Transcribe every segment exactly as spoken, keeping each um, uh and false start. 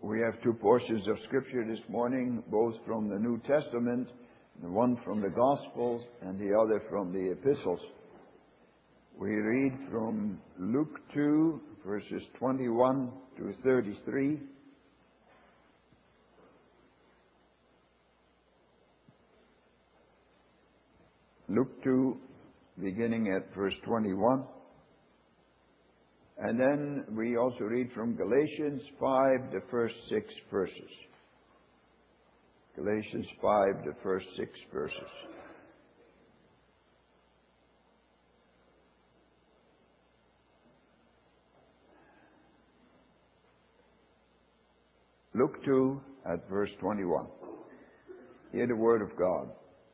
We have two portions of Scripture this morning, both from the New Testament, the one from the Gospels and the other from the Epistles. We read from Luke two, verses twenty-one to thirty-three. Luke two, beginning at verse twenty-one. And then we also read from Galatians five, the first six verses. Galatians five, the first six verses. Luke two, at verse twenty-one. Hear the word of God.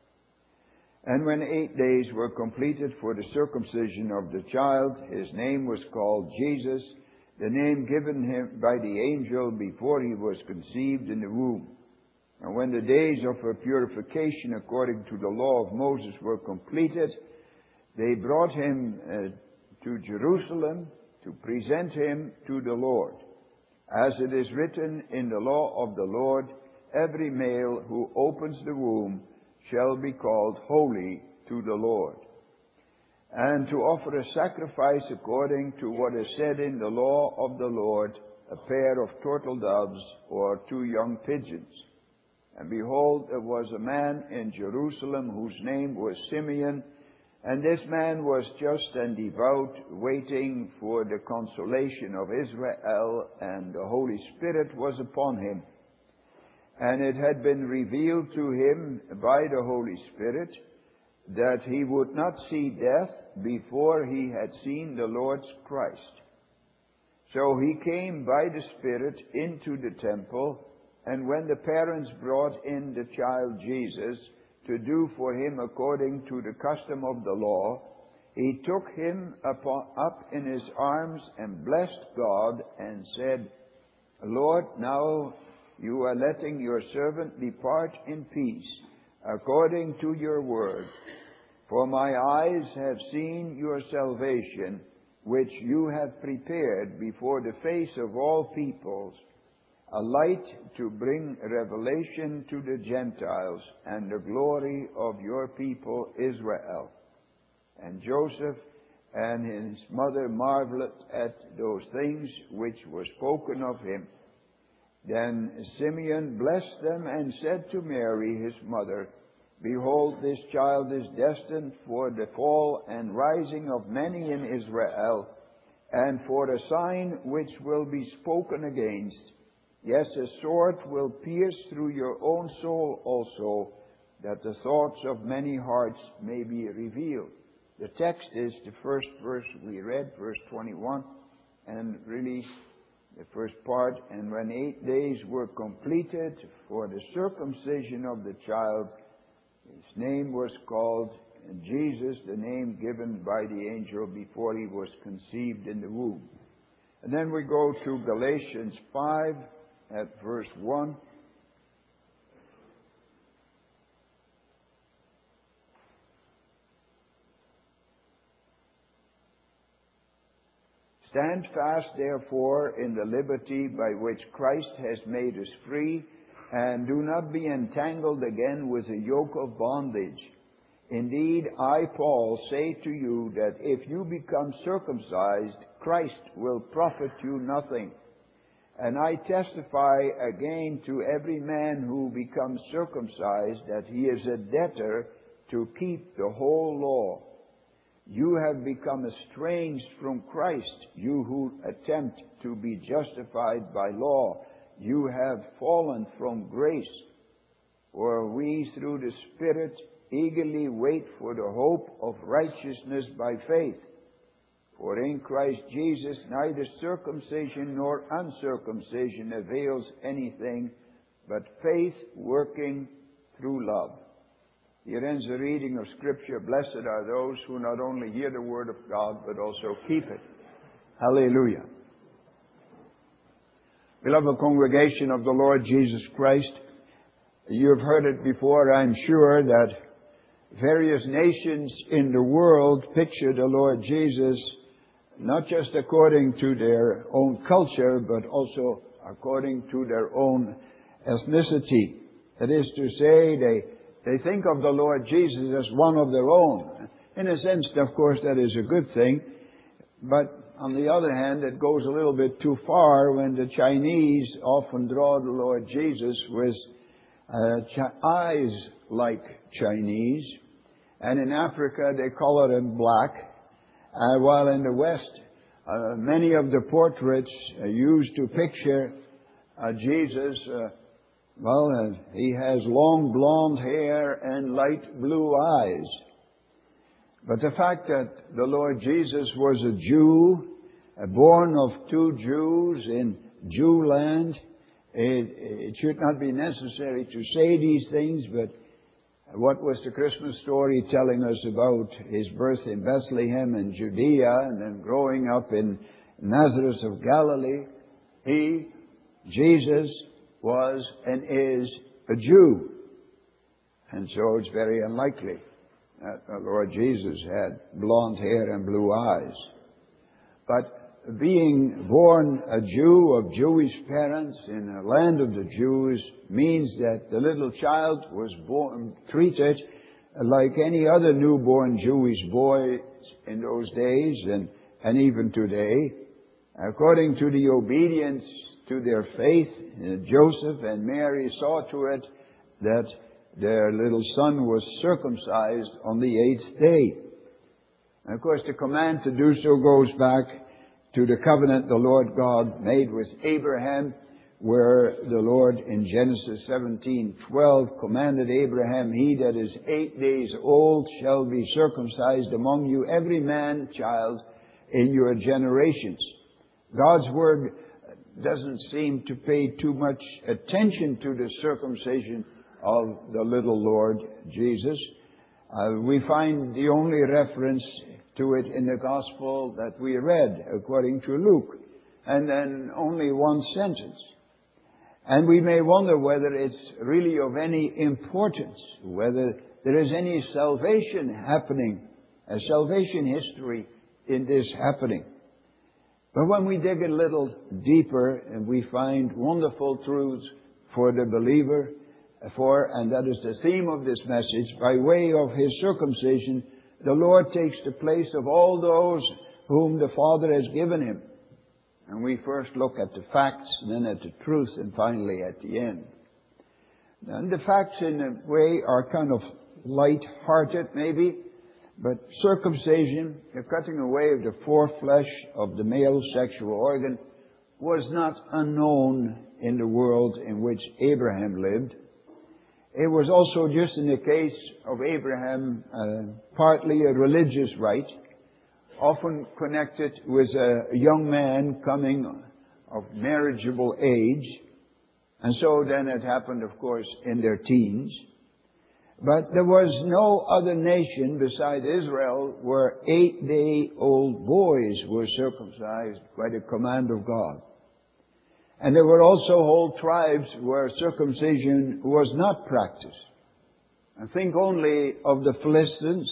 And when eight days were completed for the circumcision of the child, his name was called Jesus, the name given him by the angel before he was conceived in the womb. And when the days of her purification according to the law of Moses were completed, they brought him uh, to Jerusalem to present him to the Lord. As it is written in the law of the Lord, every male who opens the womb shall be called holy to the Lord. And to offer a sacrifice according to what is said in the law of the Lord, a pair of turtle doves or two young pigeons. And behold, there was a man in Jerusalem whose name was Simeon, and this man was just and devout, waiting for the consolation of Israel, and the Holy Spirit was upon him. And it had been revealed to him by the Holy Spirit that he would not see death before he had seen the Lord's Christ. So he came by the Spirit into the temple, and when the parents brought in the child Jesus to do for him according to the custom of the law, he took him upon, up in his arms and blessed God and said, Lord, now you are letting your servant depart in peace, according to your word. For my eyes have seen your salvation, which you have prepared before the face of all peoples, a light to bring revelation to the Gentiles and the glory of your people Israel. And Joseph and his mother marveled at those things which were spoken of him. Then Simeon blessed them and said to Mary, his mother, Behold, this child is destined for the fall and rising of many in Israel, and for a sign which will be spoken against. Yes, a sword will pierce through your own soul also, that the thoughts of many hearts may be revealed. The text is the first verse we read, verse twenty-one, and really the first part. And when eight days were completed for the circumcision of the child, his name was called Jesus, the name given by the angel before he was conceived in the womb. And then we go to Galatians five at verse one. Stand fast, therefore, in the liberty by which Christ has made us free, and do not be entangled again with a yoke of bondage. Indeed, I, Paul, say to you that if you become circumcised, Christ will profit you nothing. And I testify again to every man who becomes circumcised that he is a debtor to keep the whole law. You have become estranged from Christ, you who attempt to be justified by law. You have fallen from grace. For we, through the Spirit, eagerly wait for the hope of righteousness by faith. For in Christ Jesus neither circumcision nor uncircumcision avails anything, but faith working through love. Here ends the reading of Scripture. Blessed are those who not only hear the Word of God, but also keep it. Hallelujah. Beloved congregation of the Lord Jesus Christ, you have heard it before, I'm sure, that various nations in the world picture the Lord Jesus not just according to their own culture, but also according to their own ethnicity. That is to say, they, they think of the Lord Jesus as one of their own. In a sense, of course, that is a good thing. But on the other hand, it goes a little bit too far when the Chinese often draw the Lord Jesus with uh, ch- eyes like Chinese. And in Africa, they color him black. Uh, while in the West, uh, many of the portraits uh, used to picture uh, Jesus, uh, well, uh, he has long blonde hair and light blue eyes. But the fact that the Lord Jesus was a Jew, uh, born of two Jews in Jewland, it, it should not be necessary to say these things, but what was the Christmas story telling us about his birth in Bethlehem in Judea and then growing up in Nazareth of Galilee? He, Jesus, was and is a Jew. And so it's very unlikely that the Lord Jesus had blonde hair and blue eyes. But being born a Jew of Jewish parents in a land of the Jews means that the little child was born, treated like any other newborn Jewish boy in those days and, and even today. According to the obedience to their faith, Joseph and Mary saw to it that their little son was circumcised on the eighth day. And of course, the command to do so goes back to the covenant the Lord God made with Abraham, where the Lord in Genesis seventeen twelve commanded Abraham, "He that is eight days old shall be circumcised among you, every man child in your generations." God's word doesn't seem to pay too much attention to the circumcision of the little Lord Jesus. Uh, we find the only reference to it in the gospel that we read, according to Luke, and then only one sentence. And we may wonder whether it's really of any importance, whether there is any salvation happening, a salvation history in this happening. But when we dig a little deeper, and we find wonderful truths for the believer, for, and that is the theme of this message, by way of his circumcision, the Lord takes the place of all those whom the Father has given him. And we first look at the facts, then at the truth, and finally at the end. And the facts, in a way, are kind of light-hearted, maybe, but circumcision, the cutting away of the foreflesh of the male sexual organ, was not unknown in the world in which Abraham lived. It was also, just in the case of Abraham, uh, partly a religious rite, often connected with a young man coming of marriageable age. And so then it happened, of course, in their teens. But there was no other nation beside Israel where eight-day-old boys were circumcised by the command of God. And there were also whole tribes where circumcision was not practiced. And think only of the Philistines,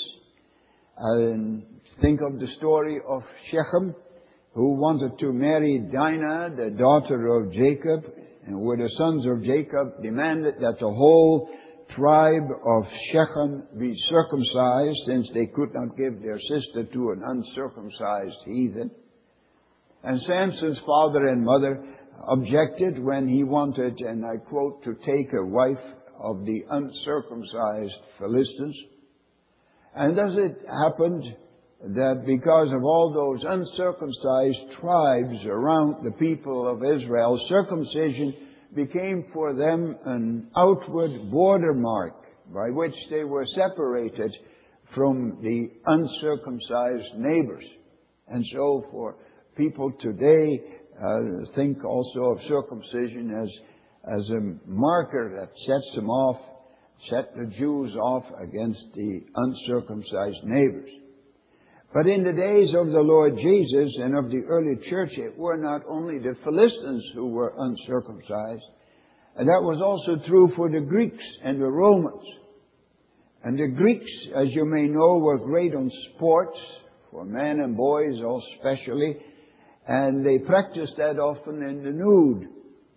and think of the story of Shechem, who wanted to marry Dinah, the daughter of Jacob, and where the sons of Jacob demanded that the whole tribe of Shechem be circumcised, since they could not give their sister to an uncircumcised heathen. And Samson's father and mother objected when he wanted, and I quote, to take a wife of the uncircumcised Philistines. And thus it happened that because of all those uncircumcised tribes around the people of Israel, circumcision became for them an outward border mark by which they were separated from the uncircumcised neighbors. And so for people today, Uh, think also of circumcision as, as a marker that sets them off, set the Jews off against the uncircumcised neighbors. But in the days of the Lord Jesus and of the early church, it were not only the Philistines who were uncircumcised, and that was also true for the Greeks and the Romans. And the Greeks, as you may know, were great on sports, for men and boys all especially, and they practiced that often in the nude.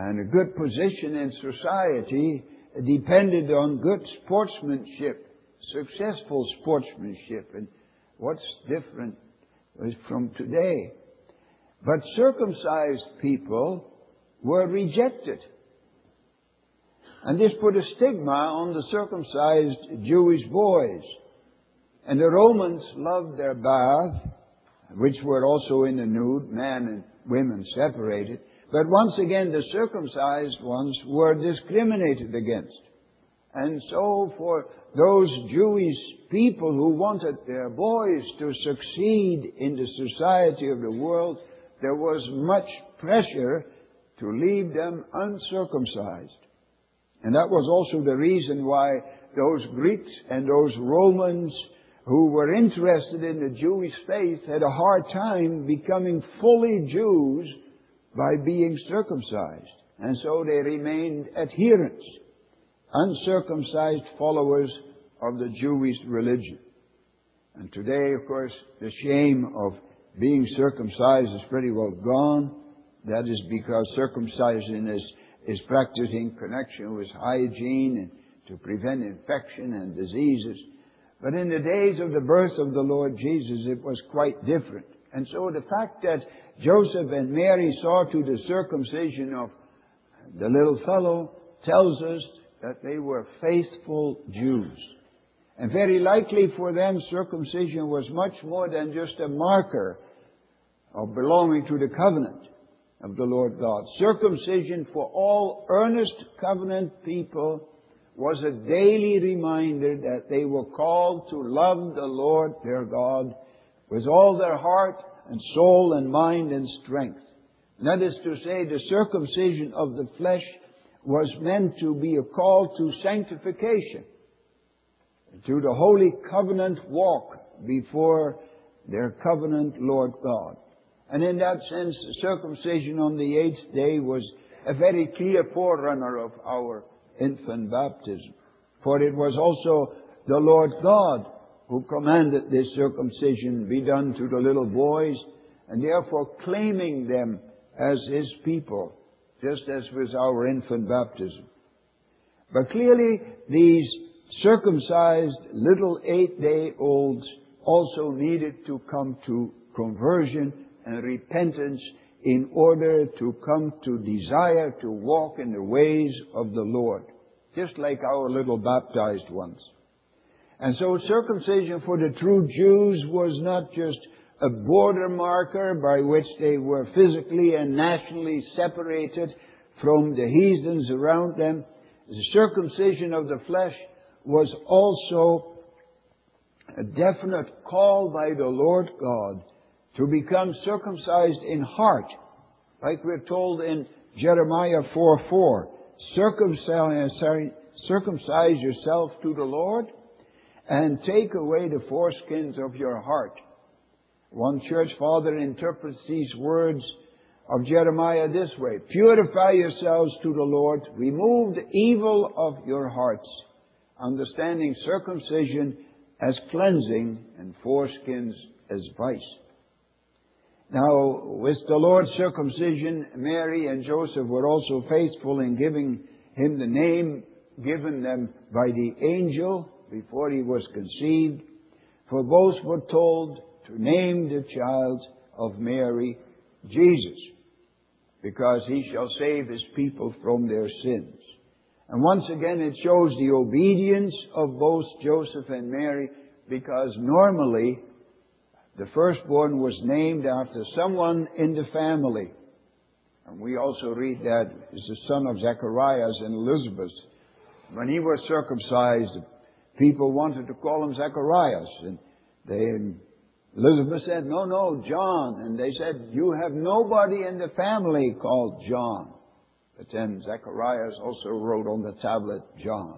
And a good position in society depended on good sportsmanship, successful sportsmanship. And what's different is from today. But circumcised people were rejected. And this put a stigma on the circumcised Jewish boys. And the Romans loved their bath, which were also in the nude, men and women separated. But once again, the circumcised ones were discriminated against. And so for those Jewish people who wanted their boys to succeed in the society of the world, there was much pressure to leave them uncircumcised. And that was also the reason why those Greeks and those Romans who were interested in the Jewish faith had a hard time becoming fully Jews by being circumcised. And so they remained adherents, uncircumcised followers of the Jewish religion. And today, of course, the shame of being circumcised is pretty well gone. That is because circumcision is, is practiced in connection with hygiene and to prevent infection and diseases. But in the days of the birth of the Lord Jesus, it was quite different. And so the fact that Joseph and Mary saw to the circumcision of the little fellow tells us that they were faithful Jews. And very likely for them, circumcision was much more than just a marker of belonging to the covenant of the Lord God. Circumcision for all earnest covenant people was a daily reminder that they were called to love the Lord their God with all their heart and soul and mind and strength. That is to say, the circumcision of the flesh was meant to be a call to sanctification, to the holy covenant walk before their covenant Lord God. And in that sense, the circumcision on the eighth day was a very clear forerunner of our infant baptism. For it was also the Lord God who commanded this circumcision be done to the little boys, and therefore claiming them as His people, just as with our infant baptism. But clearly, these circumcised little eight-day-olds also needed to come to conversion and repentance in order to come to desire to walk in the ways of the Lord, just like our little baptized ones. And so circumcision for the true Jews was not just a border marker by which they were physically and nationally separated from the heathens around them. The circumcision of the flesh was also a definite call by the Lord God to become circumcised in heart, like we're told in Jeremiah four four. Circumcise, circumcise yourself to the Lord and take away the foreskins of your heart. One church father interprets these words of Jeremiah this way: purify yourselves to the Lord, remove the evil of your hearts, understanding circumcision as cleansing and foreskins as vice. Now, with the Lord's circumcision, Mary and Joseph were also faithful in giving him the name given them by the angel before he was conceived. For both were told to name the child of Mary Jesus, because he shall save his people from their sins. And once again it shows the obedience of both Joseph and Mary, because normally the firstborn was named after someone in the family. And we also read that is the son of Zacharias and Elizabeth. When he was circumcised, people wanted to call him Zacharias. And they, Elizabeth said, no, no, John. And they said, you have nobody in the family called John. But then Zacharias also wrote on the tablet, John.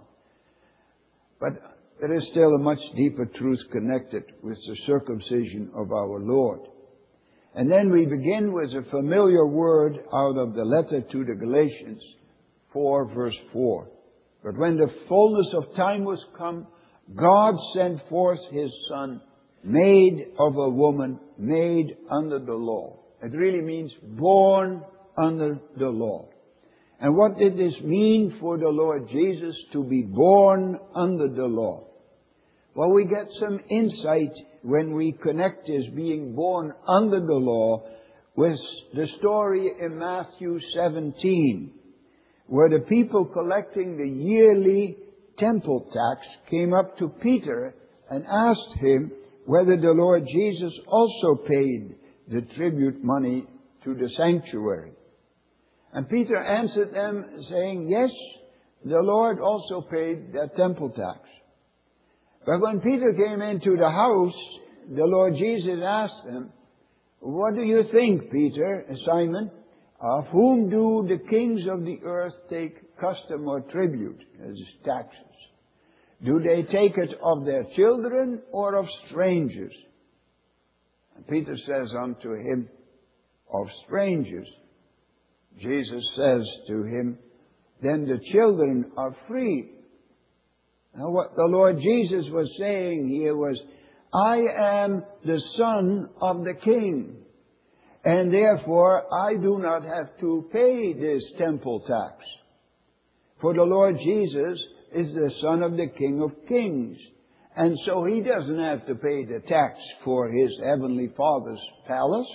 But there is still a much deeper truth connected with the circumcision of our Lord. And then we begin with a familiar word out of the letter to the Galatians, four verse four. But when the fullness of time was come, God sent forth His Son, made of a woman, made under the law. It really means born under the law. And what did this mean for the Lord Jesus to be born under the law? Well, we get some insight when we connect his being born under the law with the story in Matthew seventeen, where the people collecting the yearly temple tax came up to Peter and asked him whether the Lord Jesus also paid the tribute money to the sanctuary. And Peter answered them saying, yes, the Lord also paid that temple tax. But when Peter came into the house, the Lord Jesus asked him, what do you think, Peter, Simon? Of whom do the kings of the earth take custom or tribute as taxes? Do they take it of their children or of strangers? And Peter says unto him, of strangers. Jesus says to him, then the children are free. Now what the Lord Jesus was saying here was, I am the son of the king, and therefore I do not have to pay this temple tax. For the Lord Jesus is the son of the King of Kings, and so he doesn't have to pay the tax for his heavenly Father's palace.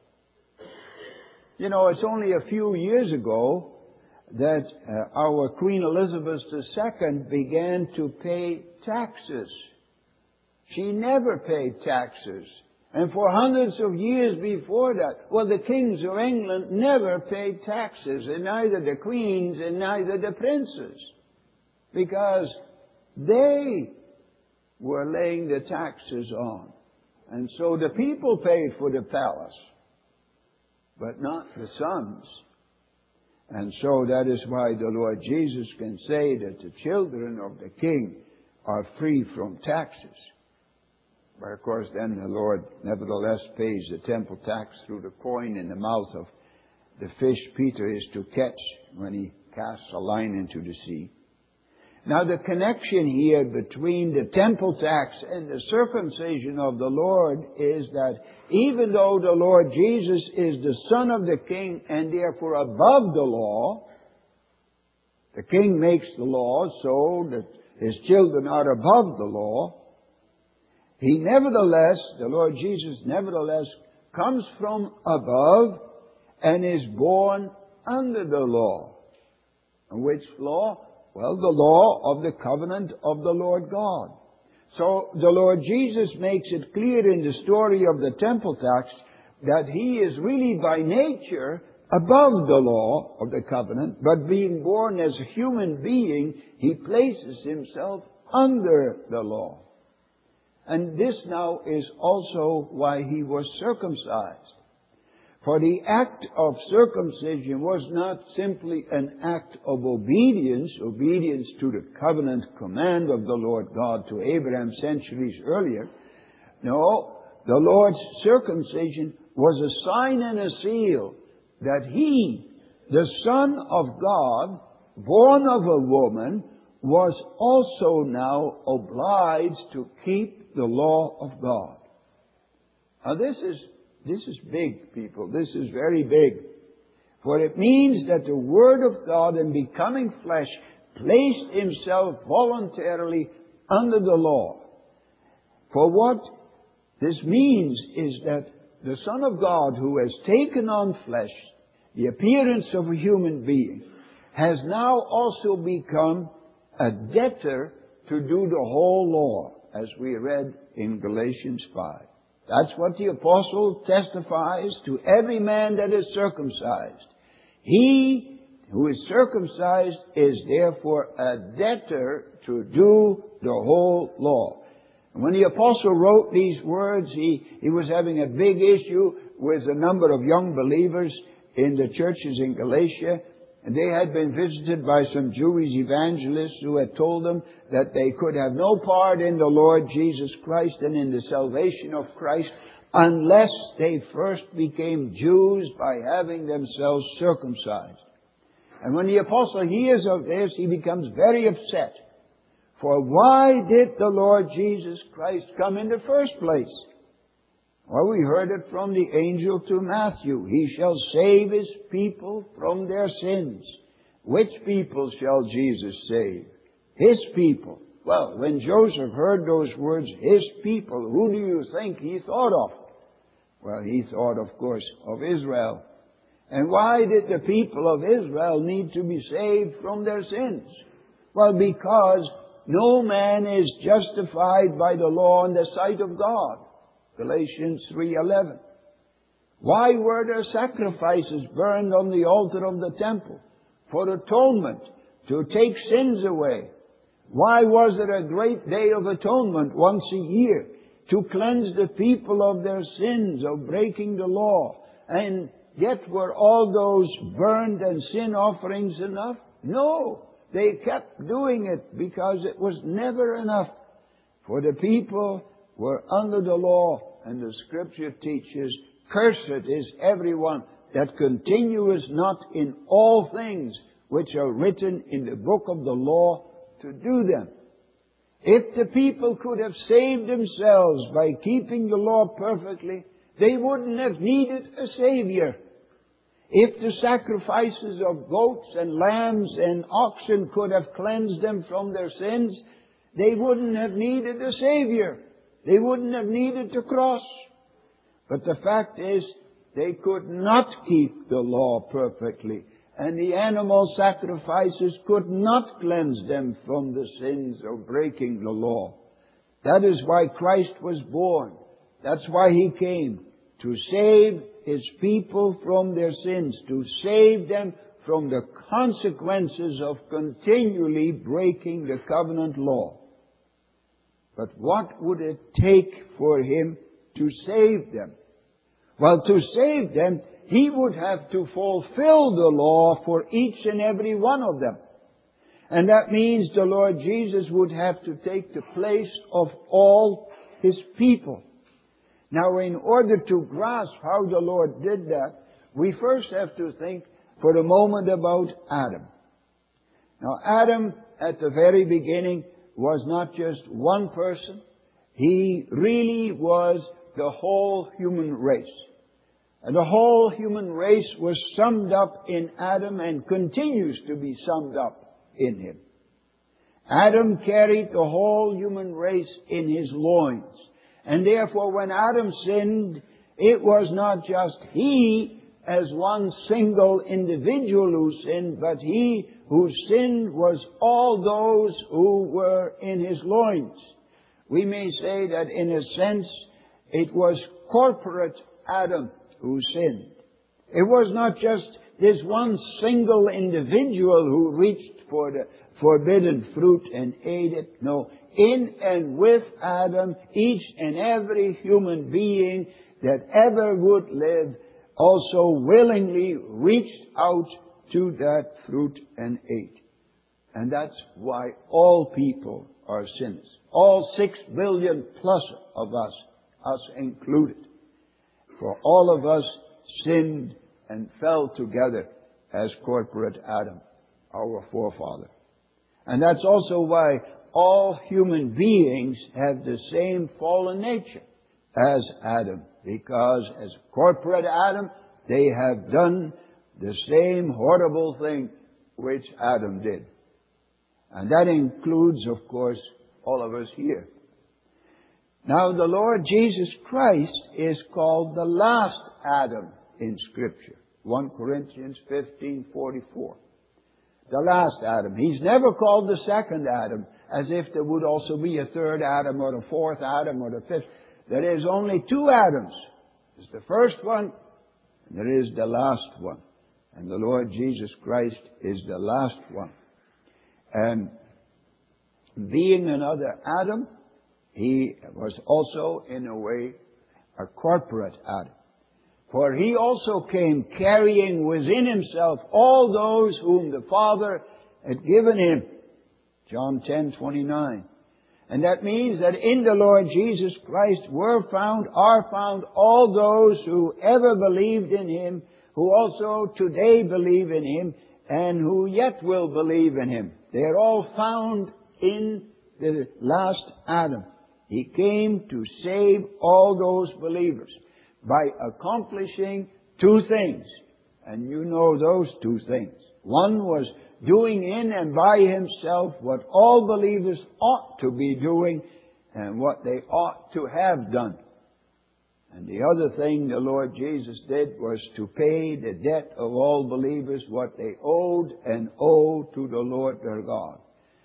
You know, it's only a few years ago that uh, our Queen Elizabeth the Second began to pay taxes. She never paid taxes. And for hundreds of years before that, well, the kings of England never paid taxes, and neither the queens and neither the princes, because they were laying the taxes on. And so the people paid for the palace, but not the sons. And so that is why the Lord Jesus can say that the children of the king are free from taxes. But of course then the Lord nevertheless pays the temple tax through the coin in the mouth of the fish Peter is to catch when he casts a line into the sea. Now the connection here between the temple tax and the circumcision of the Lord is that even though the Lord Jesus is the Son of the King and therefore above the law, the King makes the law so that his children are above the law, he nevertheless, the Lord Jesus nevertheless comes from above and is born under the law. And which law? Well, the law of the covenant of the Lord God. So the Lord Jesus makes it clear in the story of the temple tax that he is really by nature above the law of the covenant, but being born as a human being, he places himself under the law. And this now is also why he was circumcised. For the act of circumcision was not simply an act of obedience, obedience to the covenant command of the Lord God to Abraham centuries earlier. No, the Lord's circumcision was a sign and a seal that he, the Son of God, born of a woman, was also now obliged to keep the law of God. Now this is This is big, people. This is very big. For it means that the Word of God in becoming flesh placed himself voluntarily under the law. For what this means is that the Son of God, who has taken on flesh, the appearance of a human being, has now also become a debtor to do the whole law, as we read in Galatians five. That's what the apostle testifies to every man that is circumcised. He who is circumcised is therefore a debtor to do the whole law. And when the apostle wrote these words, he, he was having a big issue with a number of young believers in the churches in Galatia. And they had been visited by some Jewish evangelists who had told them that they could have no part in the Lord Jesus Christ and in the salvation of Christ unless they first became Jews by having themselves circumcised. And when the apostle hears of this, he becomes very upset. For why did the Lord Jesus Christ come in the first place? Well, we heard it from the angel to Matthew. He shall save his people from their sins. Which people shall Jesus save? His people. Well, when Joseph heard those words, his people, who do you think he thought of? Well, he thought, of course, of Israel. And why did the people of Israel need to be saved from their sins? Well, because no man is justified by the law in the sight of God. Galatians three eleven. Why were there sacrifices burned on the altar of the temple? For atonement, to take sins away. Why was there a great day of atonement once a year? To cleanse the people of their sins, of breaking the law. And yet were all those burnt and sin offerings enough? No. They kept doing it because it was never enough. For the people were under the law, and the Scripture teaches, cursed is everyone that continues not in all things which are written in the book of the law to do them. If the people could have saved themselves by keeping the law perfectly, they wouldn't have needed a Savior. If the sacrifices of goats and lambs and oxen could have cleansed them from their sins, they wouldn't have needed a Savior. They wouldn't have needed the cross. But the fact is, they could not keep the law perfectly, and the animal sacrifices could not cleanse them from the sins of breaking the law. That is why Christ was born. That's why He came, to save His people from their sins, to save them from the consequences of continually breaking the covenant law. But what would it take for Him to save them? Well, to save them, He would have to fulfill the law for each and every one of them. And that means the Lord Jesus would have to take the place of all His people. Now, in order to grasp how the Lord did that, we first have to think for a moment about Adam. Now, Adam, at the very beginning, was not just one person. He really was the whole human race. And the whole human race was summed up in Adam and continues to be summed up in him. Adam carried the whole human race in his loins. And therefore, when Adam sinned, it was not just he as one single individual who sinned, but he who sinned was all those who were in his loins. We may say that in a sense, it was corporate Adam who sinned. It was not just this one single individual who reached for the forbidden fruit and ate it. No, in and with Adam, each and every human being that ever would live also willingly reached out to that fruit and ate. And that's why all people are sinners. All six billion plus of us, us included. For all of us sinned and fell together as corporate Adam, our forefather. And that's also why all human beings have the same fallen nature as Adam. Because as corporate Adam, they have done the same horrible thing which Adam did. And that includes, of course, all of us here. Now, the Lord Jesus Christ is called the last Adam in Scripture. First Corinthians fifteen forty-four. The last Adam. He's never called the second Adam, as if there would also be a third Adam or a fourth Adam or the fifth. There is only two Adams. There's the first one, and there is the last one. And the Lord Jesus Christ is the last one. And being another Adam, He was also, in a way, a corporate Adam. For He also came carrying within Himself all those whom the Father had given Him. John ten twenty-nine. And that means that in the Lord Jesus Christ were found, are found all those who ever believed in Him, who also today believe in Him, and who yet will believe in Him. They are all found in the last Adam. He came to save all those believers by accomplishing two things. And you know those two things. One was doing in and by himself what all believers ought to be doing and what they ought to have done. And the other thing the Lord Jesus did was to pay the debt of all believers, what they owed and owe to the Lord their God.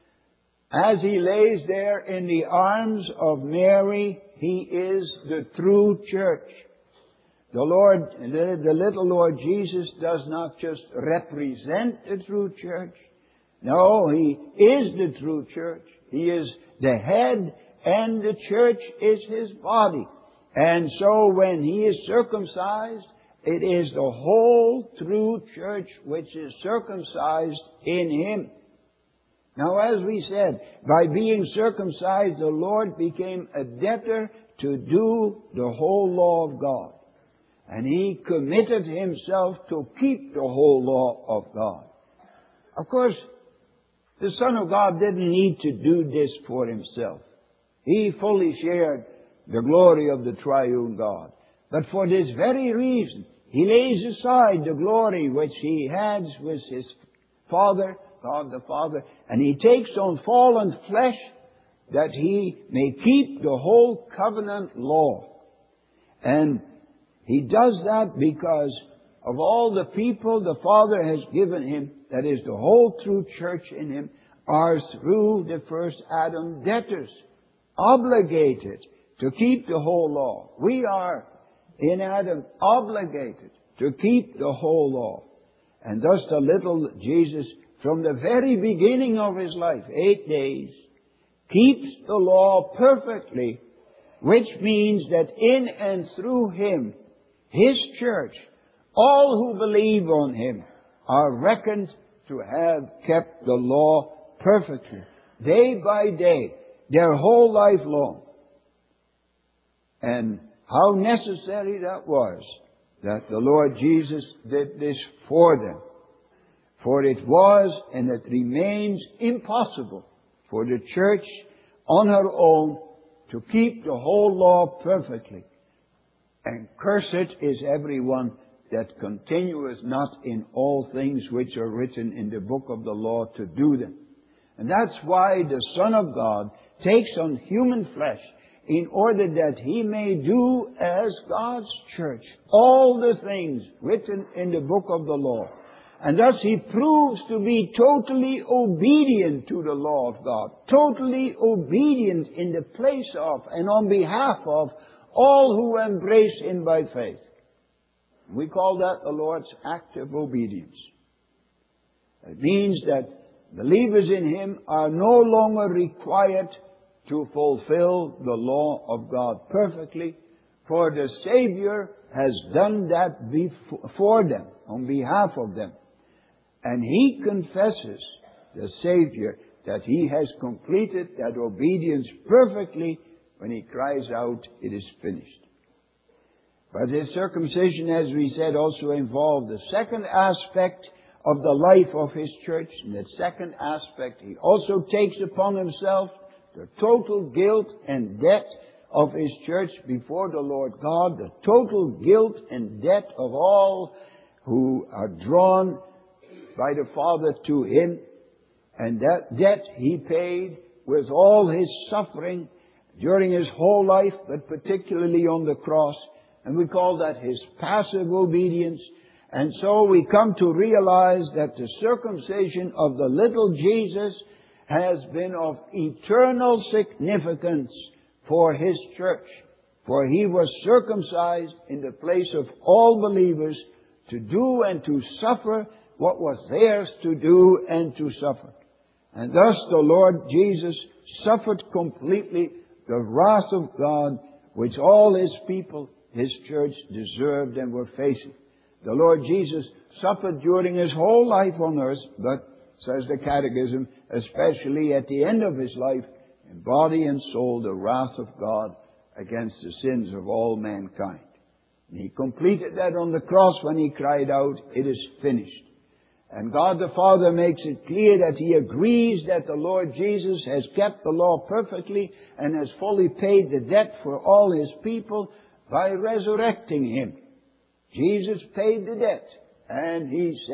As he lays there in the arms of Mary, he is the true church. The Lord, the little Lord Jesus does not just represent the true church. No, he is the true church. He is the head, and the church is his body. And so when he is circumcised, it is the whole true church which is circumcised in him. Now, as we said, by being circumcised, the Lord became a debtor to do the whole law of God. And he committed himself to keep the whole law of God. Of course, the Son of God didn't need to do this for himself. He fully shared the glory of the triune God. But for this very reason, he lays aside the glory which he had with his Father, God the Father, and he takes on fallen flesh that he may keep the whole covenant law. And he does that because of all the people the Father has given him, that is, the whole true church in him, are through the first Adam debtors, obligated to keep the whole law. We are, in Adam, obligated to keep the whole law. And thus the little Jesus, from the very beginning of his life, eight days, keeps the law perfectly, which means that in and through him, his church, all who believe on him, are reckoned to have kept the law perfectly, day by day, their whole life long. And how necessary that was that the Lord Jesus did this for them. For it was and it remains impossible for the church on her own to keep the whole law perfectly. And cursed is everyone that continueth not in all things which are written in the book of the law to do them. And that's why the Son of God takes on human flesh, in order that he may do as God's church all the things written in the book of the law. And thus he proves to be totally obedient to the law of God, totally obedient in the place of and on behalf of all who embrace him by faith. We call that the Lord's active obedience. It means that believers in him are no longer required to fulfill the law of God perfectly, for the Savior has done that before them, on behalf of them. And he confesses, the Savior, that he has completed that obedience perfectly when he cries out, "It is finished." But his circumcision, as we said, also involved the second aspect of the life of his church. In that second aspect, he also takes upon himself the total guilt and debt of his church before the Lord God, the total guilt and debt of all who are drawn by the Father to him. And that debt he paid with all his suffering during his whole life, but particularly on the cross. And we call that his passive obedience. And so we come to realize that the circumcision of the little Jesus has been of eternal significance for his church. For he was circumcised in the place of all believers to do and to suffer what was theirs to do and to suffer. And thus the Lord Jesus suffered completely the wrath of God which all his people, his church, deserved and were facing. The Lord Jesus suffered during his whole life on earth, but, says the Catechism, especially at the end of his life, in body and soul, the wrath of God against the sins of all mankind. And he completed that on the cross when he cried out, "It is finished." And God the Father makes it clear that he agrees that the Lord Jesus has kept the law perfectly and has fully paid the debt for all his people by resurrecting him. Jesus paid the debt, and he said,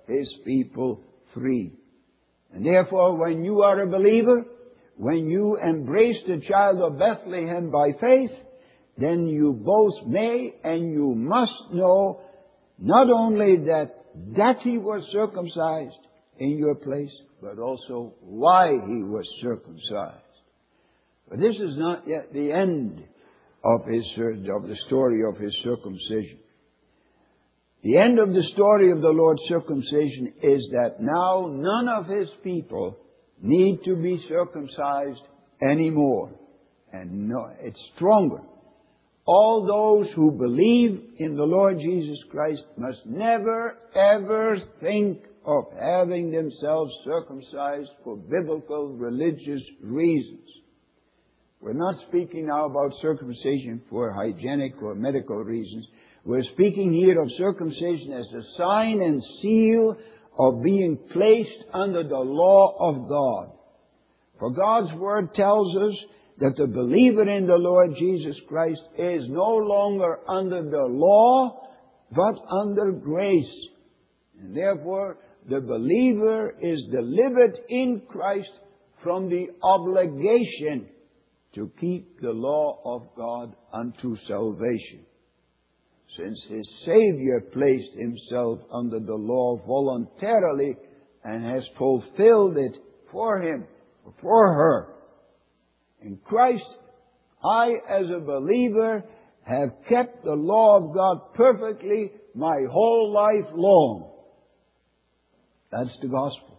His people free. And therefore, when you are a believer, when you embrace the child of Bethlehem by faith, then you both may and you must know not only that that He was circumcised in your place, but also why He was circumcised. But this is not yet the end of his of the story of His circumcision. The end of the story of the Lord's circumcision is that now none of His people need to be circumcised anymore. And no, it's stronger. All those who believe in the Lord Jesus Christ must never, ever think of having themselves circumcised for biblical religious reasons. We're not speaking now about circumcision for hygienic or medical reasons. We're speaking here of circumcision as a sign and seal of being placed under the law of God. For God's Word tells us that the believer in the Lord Jesus Christ is no longer under the law, but under grace. And therefore, the believer is delivered in Christ from the obligation to keep the law of God unto salvation. Since His Savior placed Himself under the law voluntarily and has fulfilled it for him, for her. In Christ, I as a believer have kept the law of God perfectly my whole life long. That's the gospel.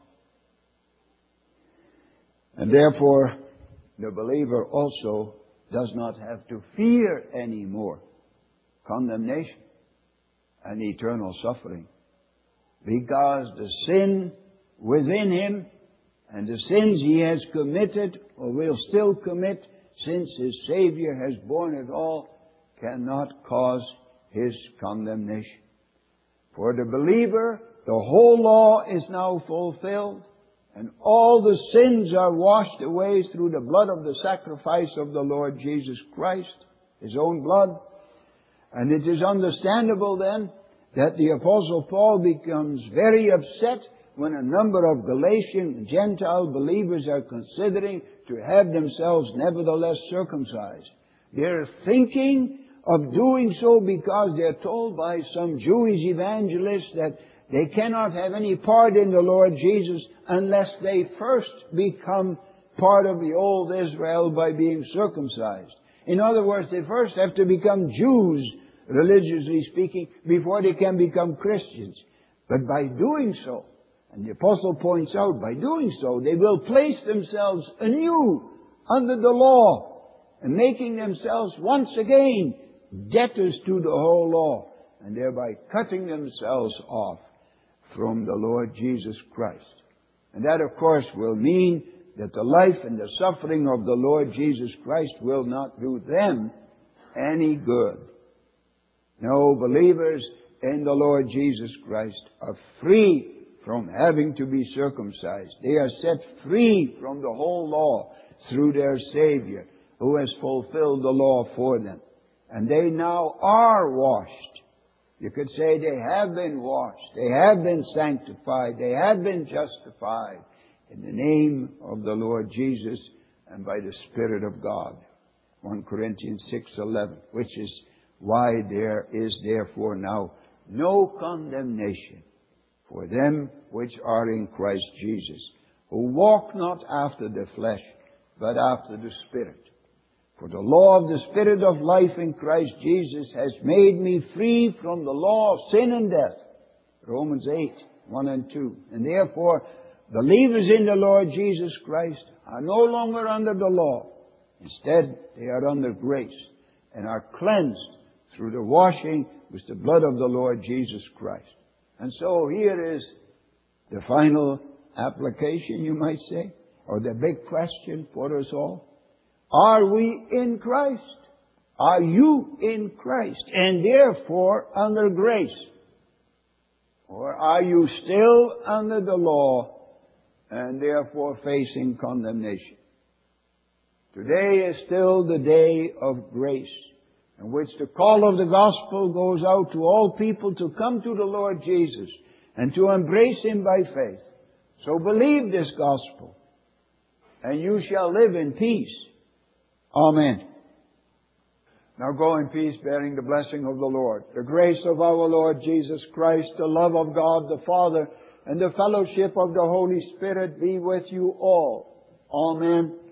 And therefore, the believer also does not have to fear anymore condemnation and eternal suffering, because the sin within him and the sins he has committed or will still commit since his Savior has borne it all cannot cause his condemnation. For the believer, the whole law is now fulfilled, and all the sins are washed away through the blood of the sacrifice of the Lord Jesus Christ, His own blood. And it is understandable then that the Apostle Paul becomes very upset when a number of Galatian Gentile believers are considering to have themselves nevertheless circumcised. They're thinking of doing so because they're told by some Jewish evangelists that they cannot have any part in the Lord Jesus unless they first become part of the old Israel by being circumcised. In other words, they first have to become Jews, religiously speaking, before they can become Christians. But by doing so, and the Apostle points out, by doing so, they will place themselves anew under the law, and making themselves once again debtors to the whole law, and thereby cutting themselves off from the Lord Jesus Christ. And that, of course, will mean that the life and the suffering of the Lord Jesus Christ will not do them any good. No, believers in the Lord Jesus Christ are free from having to be circumcised. They are set free from the whole law through their Savior, who has fulfilled the law for them. And they now are washed. You could say they have been washed. They have been sanctified. They have been justified in the name of the Lord Jesus and by the Spirit of God. First Corinthians six eleven, which is why there is therefore now no condemnation for them which are in Christ Jesus, who walk not after the flesh, but after the Spirit. For the law of the Spirit of life in Christ Jesus has made me free from the law of sin and death. Romans eight, one and two. And therefore, believers in the Lord Jesus Christ are no longer under the law. Instead, they are under grace and are cleansed through the washing with the blood of the Lord Jesus Christ. And so here is the final application, you might say, or the big question for us all. Are we in Christ? Are you in Christ and therefore under grace? Or are you still under the law and therefore facing condemnation? Today is still the day of grace, in which the call of the gospel goes out to all people to come to the Lord Jesus and to embrace Him by faith. So believe this gospel, and you shall live in peace. Amen. Now go in peace, bearing the blessing of the Lord. The grace of our Lord Jesus Christ, the love of God the Father, and the fellowship of the Holy Spirit be with you all. Amen.